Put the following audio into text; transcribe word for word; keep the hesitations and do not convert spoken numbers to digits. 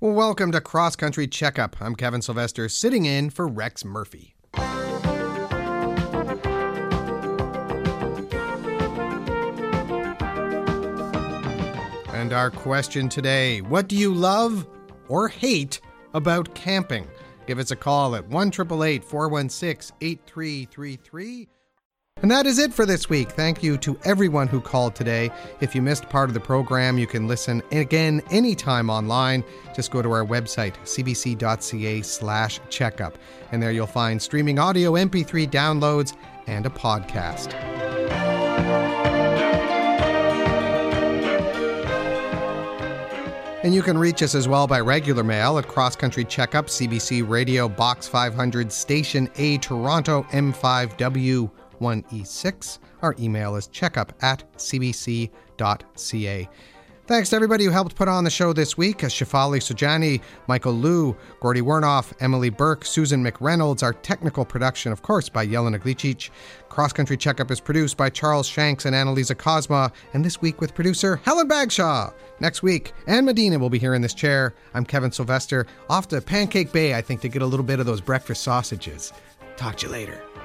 Well, welcome to Cross Country Checkup. I'm Kevin Sylvester, sitting in for Rex Murphy. And our question today, what do you love or hate about camping? Give us a call at one eight eight eight, four one six, eight three three three. And that is it for this week. Thank you to everyone who called today. If you missed part of the program, you can listen again anytime online. Just go to our website, cbc.ca slash checkup. And there you'll find streaming audio, M P three downloads, and a podcast. And you can reach us as well by regular mail at Cross Country Checkup, C B C Radio, Box five hundred, Station A, Toronto, M five W one E six. Our email is checkup at cbc.ca. Thanks to everybody who helped put on the show this week. Shafali Sujani, Michael Liu, Gordy Wernoff, Emily Burke, Susan McReynolds. Our technical production, of course, by Jelena Glicic. Cross Country Checkup is produced by Charles Shanks and Annalisa Cosma. And this week with producer Helen Bagshaw. Next week, Ann Medina will be here in this chair. I'm Kevin Sylvester. Off to Pancake Bay, I think, to get a little bit of those breakfast sausages. Talk to you later.